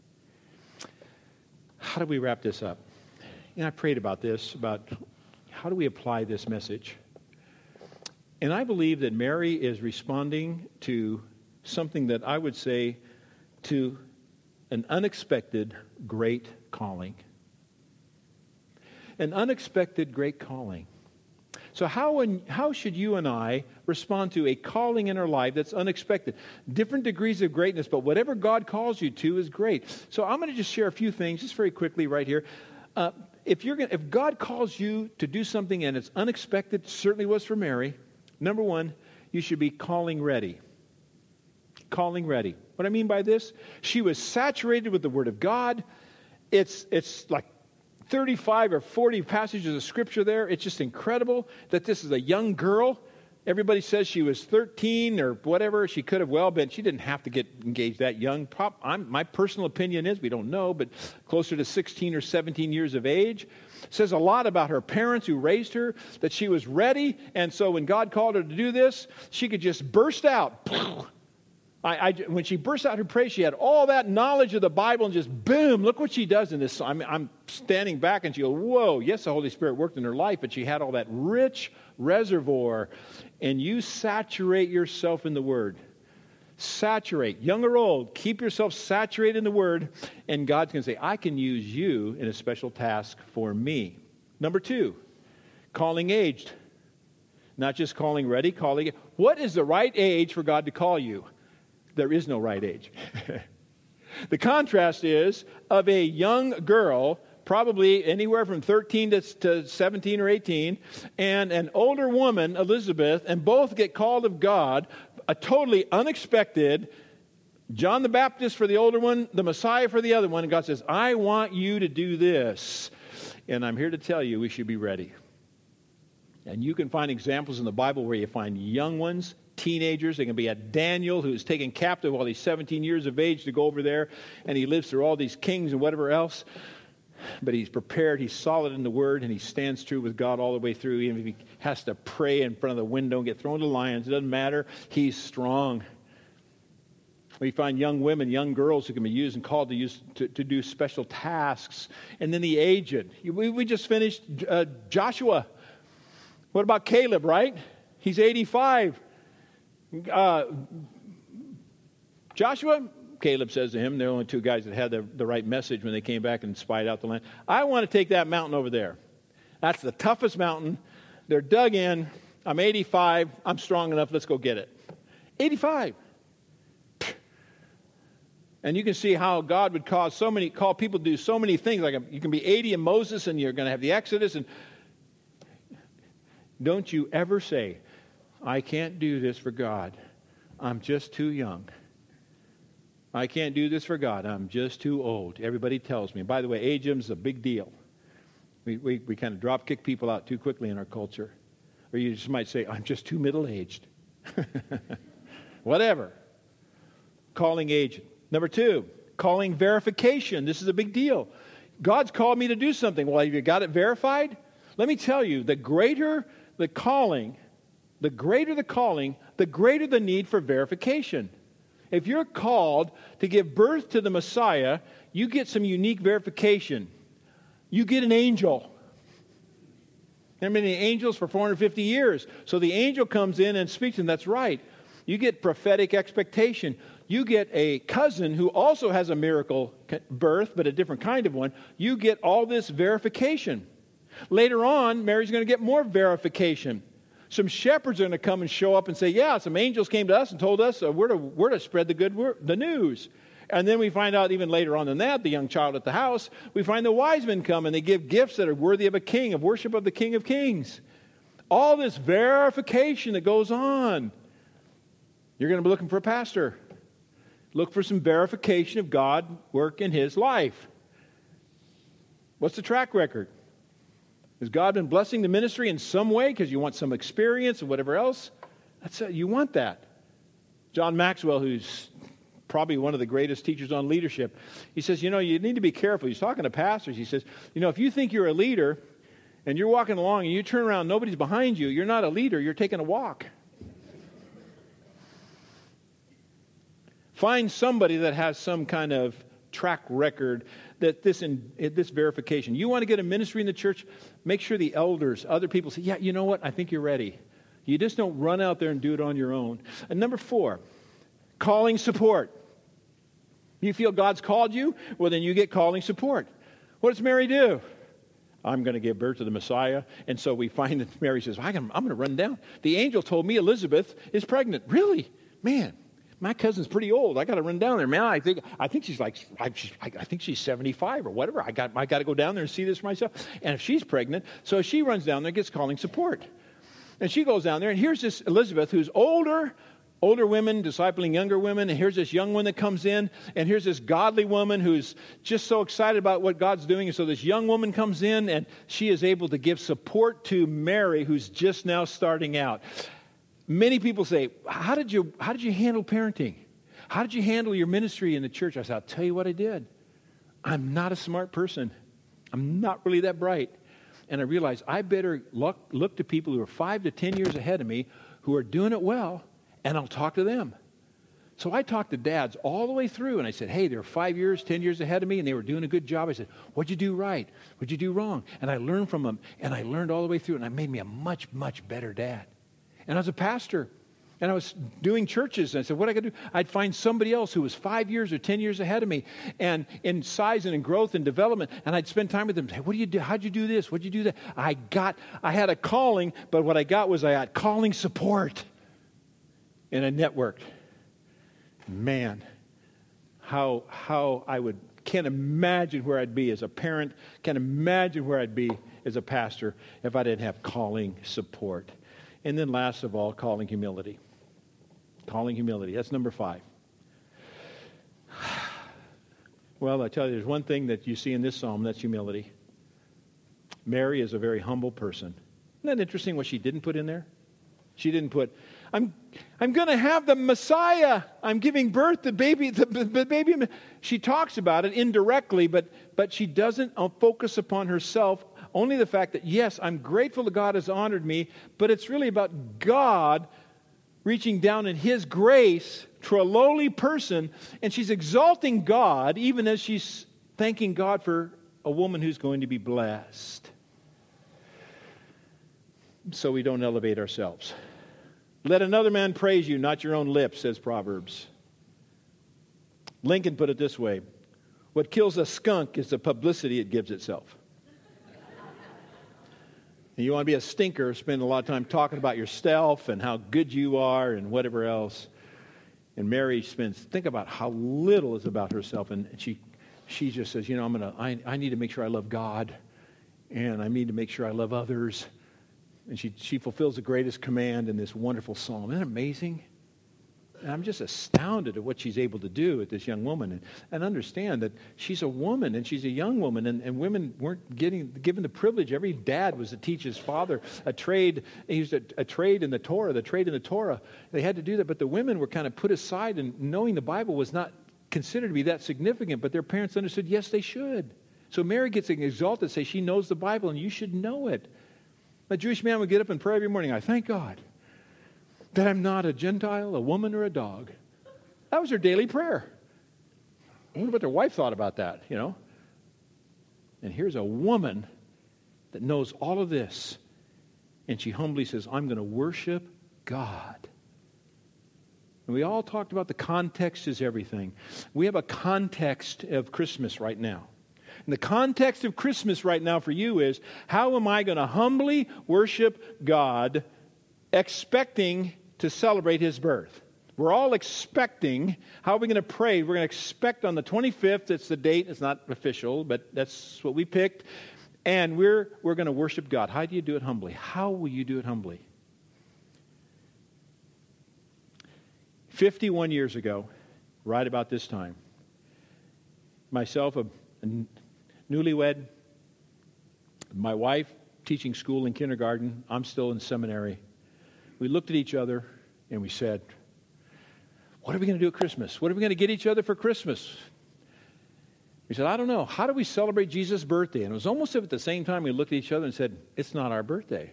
How do we wrap this up? And I prayed about this, about how do we apply this message? And I believe that Mary is responding to something that I would say to an unexpected great calling. An unexpected great calling. So how, in, how should you and I respond to a calling in our life that's unexpected? Different degrees of greatness, but whatever God calls you to is great. So I'm going to just share a few things just very quickly right here. Uh, if you're going, if God calls you to do something and it's unexpected, certainly was for Mary, number one, you should be calling ready. Calling ready. What I mean by this, she was saturated with the Word of God. It's it's like thirty-five or forty passages of Scripture there. It's just incredible that this is a young girl. Everybody says she was thirteen or whatever. She could have well been. She didn't have to get engaged that young. Pop, I'm, my personal opinion is, we don't know, but closer to sixteen or seventeen years of age. Says a lot about her parents who raised her, that she was ready. And so when God called her to do this, she could just burst out. I, I, when she burst out her praise, she had all that knowledge of the Bible and just boom, look what she does in this. I mean, I'm standing back and she goes, whoa, yes, the Holy Spirit worked in her life, but she had all that rich reservoir. And you saturate yourself in the Word. Saturate, young or old, keep yourself saturated in the Word, and God's going to say, I can use you in a special task for me. Number two, calling aged. Not just calling ready, calling. What is the right age for God to call you? There is no right age. The contrast is of a young girl, probably anywhere from thirteen to seventeen or eighteen, and an older woman, Elizabeth, and both get called of God, a totally unexpected, John the Baptist for the older one, the Messiah for the other one, and God says, I want you to do this. And I'm here to tell you we should be ready. And you can find examples in the Bible where you find young ones, teenagers. There can be a Daniel who's taken captive while he's seventeen years of age to go over there, and he lives through all these kings and whatever else. But he's prepared, he's solid in the Word, and he stands true with God all the way through. Even if he has to pray in front of the window and get thrown to lions, it doesn't matter. He's strong. We find young women, young girls who can be used and called to use to, to do special tasks. And then the aged. We, we just finished uh, Joshua. What about Caleb, right? He's eighty-five. Uh, Joshua, Caleb says to him, they're the only two guys that had the, the right message when they came back and spied out the land. I want to take that mountain over there. That's the toughest mountain. They're dug in. I'm eighty-five. I'm strong enough. Let's go get it. eighty-five. And you can see how God would cause so many, call people to do so many things. Like you can be eighty in Moses and you're going to have the Exodus. And don't you ever say, I can't do this for God. I'm just too young. I can't do this for God. I'm just too old. Everybody tells me. By the way, ageism is a big deal. We, we, we kind of drop kick people out too quickly in our culture. Or you just might say, I'm just too middle-aged. Whatever. Calling aged. Number two, calling verification. This is a big deal. God's called me to do something. Well, have you got it verified? Let me tell you, the greater the calling, the greater the calling, the greater the need for verification. If you're called to give birth to the Messiah, you get some unique verification. You get an angel. There have been angels for four hundred fifty years. So the angel comes in and speaks, and that's right. You get prophetic expectation. You get a cousin who also has a miracle birth, but a different kind of one. You get all this verification. Later on, Mary's going to get more verification. Some shepherds are going to come and show up and say, yeah, some angels came to us and told us uh, we're, to, we're to spread the good word, the news. And then we find out even later on than that, the young child at the house, we find the wise men come and they give gifts that are worthy of a king, of worship of the King of Kings. All this verification that goes on. You're going to be looking for a pastor. Look for some verification of God work in his life. What's the track record? Has God been blessing the ministry in some way because you want some experience or whatever else? That's a, you want that. John Maxwell, who's probably one of the greatest teachers on leadership, he says, you know, you need to be careful. He's talking to pastors. He says, you know, if you think you're a leader and you're walking along and you turn around, nobody's behind you, you're not a leader, you're taking a walk. Find somebody that has some kind of track record, that this in, this verification. You want to get a ministry in the church, make sure the elders, other people say, yeah, you know what, I think you're ready. You just don't run out there and do it on your own. And number four, calling support. You feel God's called you? Well, then you get calling support. What does Mary do? I'm going to give birth to the Messiah. And so we find that Mary says, I can, I'm going to run down. The angel told me Elizabeth is pregnant. Really? Man, my cousin's pretty old. I got to run down there. Man, I think I think she's like, I, she's, I think she's seventy-five or whatever. I got I got to go down there and see this for myself. And if she's pregnant, so she runs down there, gets calling support. And she goes down there, and here's this Elizabeth who's older, older women discipling younger women, and here's this young one that comes in, and here's this godly woman who's just so excited about what God's doing. And so this young woman comes in, and she is able to give support to Mary, who's just now starting out. Many people say, how did you how did you handle parenting? How did you handle your ministry in the church? I said, I'll tell you what I did. I'm not a smart person. I'm not really that bright. And I realized I better look, look to people who are five to ten years ahead of me who are doing it well, and I'll talk to them. So I talked to dads all the way through, and I said, hey, they're five years, ten years ahead of me, and they were doing a good job. I said, what'd you do right? What'd you do wrong? And I learned from them, and I learned all the way through, and it made me a much, much better dad. And I was a pastor, and I was doing churches, and I said, what I got to do? I'd find somebody else who was five years or ten years ahead of me, and in size and in growth and development, and I'd spend time with them. Hey, what do you do? How'd you do this? What'd you do that? I got, I had a calling, but what I got was I got calling support in a network. Man, how how I would can't imagine where I'd be as a parent. Can't imagine where I'd be as a pastor if I didn't have calling support. And then last of all, calling humility. Calling humility. That's number five. Well, I tell you, there's one thing that you see in this psalm, that's humility. Mary is a very humble person. Isn't that interesting what she didn't put in there? She didn't put, I'm I'm going to have the Messiah. I'm giving birth to baby. The, the baby. She talks about it indirectly, but but she doesn't focus upon herself. Only the fact that, yes, I'm grateful that God has honored me, but it's really about God reaching down in His grace to a lowly person, and she's exalting God even as she's thanking God for a woman who's going to be blessed. So we don't elevate ourselves. Let another man praise you, not your own lips, says Proverbs. Lincoln put it this way: what kills a skunk is the publicity it gives itself. And you want to be a stinker, spend a lot of time talking about yourself and how good you are and whatever else. And Mary spends, think about how little is about herself. And she she just says, you know, I'm gonna I, I need to make sure I love God, and I need to make sure I love others. And she, she fulfills the greatest command in this wonderful psalm. Isn't it amazing? And I'm just astounded at what she's able to do with this young woman. And, and understand that she's a woman, and she's a young woman, and, and women weren't getting given the privilege. Every dad was to teach his father a trade. He used a, a trade in the Torah, the trade in the Torah. They had to do that, but the women were kind of put aside, and knowing the Bible was not considered to be that significant, but their parents understood, yes, they should. So Mary gets exalted, say she knows the Bible, and you should know it. A Jewish man would get up and pray every morning. I thank God that I'm not a Gentile, a woman, or a dog. That was her daily prayer. I wonder what their wife thought about that, you know. And here's a woman that knows all of this. And she humbly says, I'm going to worship God. And we all talked about the context is everything. We have a context of Christmas right now. And the context of Christmas right now for you is, how am I going to humbly worship God, expecting to celebrate His birth? We're all expecting. How are we going to pray? We're going to expect on the twenty-fifth. It's the date. It's not official, but that's what we picked. And we're we're going to worship God. How do you do it humbly? How will you do it humbly? fifty-one years ago, right about this time, myself, a, a newlywed, my wife teaching school in kindergarten, I'm still in seminary. We looked at each other and we said, what are we going to do at Christmas? What are we going to get each other for Christmas? We said, I don't know. How do we celebrate Jesus' birthday? And it was almost at the same time we looked at each other and said, it's not our birthday.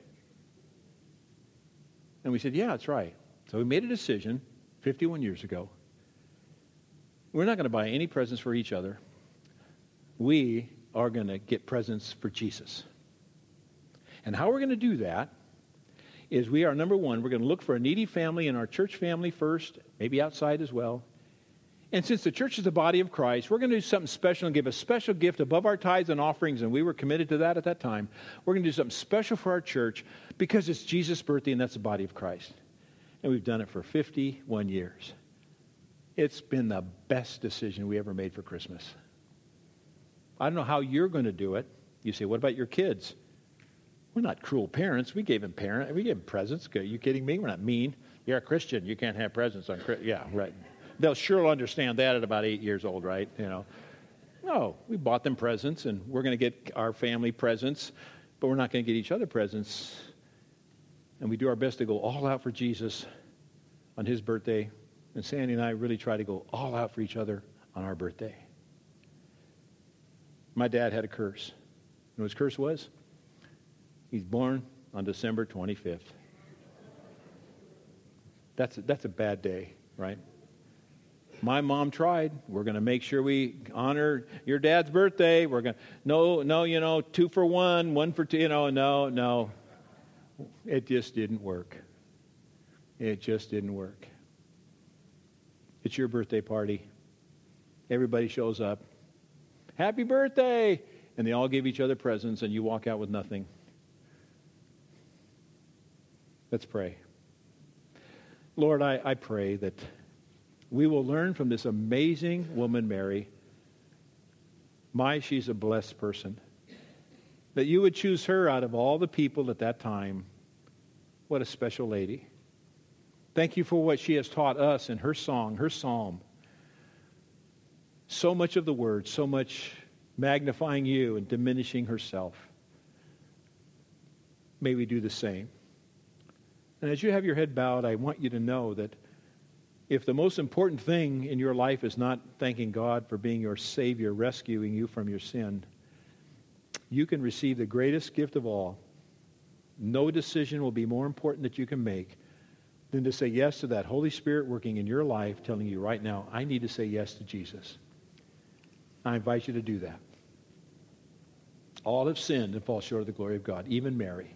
And we said, yeah, that's right. So we made a decision fifty-one years ago. We're not going to buy any presents for each other. We are going to get presents for Jesus. And how we're going to do that is we are, number one, we're going to look for a needy family in our church family first, maybe outside as well. And since the church is the body of Christ, we're going to do something special and give a special gift above our tithes and offerings, and we were committed to that at that time. We're going to do something special for our church because it's Jesus' birthday, and that's the body of Christ. And we've done it for fifty-one years. It's been the best decision we ever made for Christmas. I don't know how you're going to do it. You say, what about your kids? We're not cruel parents. We gave them parent. We gave them presents. Are you kidding me? We're not mean. You're a Christian. You can't have presents on Christmas. Yeah, right. They'll sure understand that at about eight years old, right? You know. No, we bought them presents, and we're going to get our family presents, but we're not going to get each other presents. And we do our best to go all out for Jesus on his birthday. And Sandy and I really try to go all out for each other on our birthday. My dad had a curse. You know what his curse was? He's born on December twenty-fifth. That's a, that's a bad day, right? My mom tried. We're going to make sure we honor your dad's birthday. We're going to, no, no, you know, two for one, one for two, you know, no, no. It just didn't work. It just didn't work. It's your birthday party. Everybody shows up. Happy birthday! And they all give each other presents, and you walk out with nothing. Let's pray. Lord, I, I pray that we will learn from this amazing woman, Mary. My, she's a blessed person. That you would choose her out of all the people at that time. What a special lady. Thank you for what she has taught us in her song, her psalm. So much of the word, so much magnifying you and diminishing herself. May we do the same. And as you have your head bowed, I want you to know that if the most important thing in your life is not thanking God for being your Savior, rescuing you from your sin, you can receive the greatest gift of all. No decision will be more important that you can make than to say yes to that Holy Spirit working in your life, telling you right now, I need to say yes to Jesus. I invite you to do that. All have sinned and fall short of the glory of God, even Mary.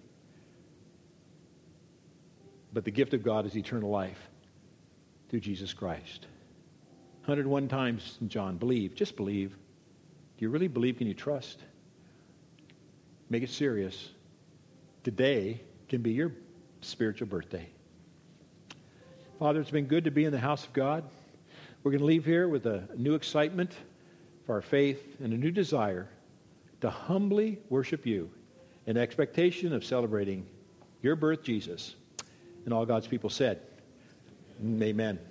But the gift of God is eternal life through Jesus Christ. one hundred one times in John, believe, just believe. Do you really believe? Can you trust? Make it serious. Today can be your spiritual birthday. Father, it's been good to be in the house of God. We're going to leave here with a new excitement for our faith and a new desire to humbly worship you in expectation of celebrating your birth, Jesus. And all God's people said, amen.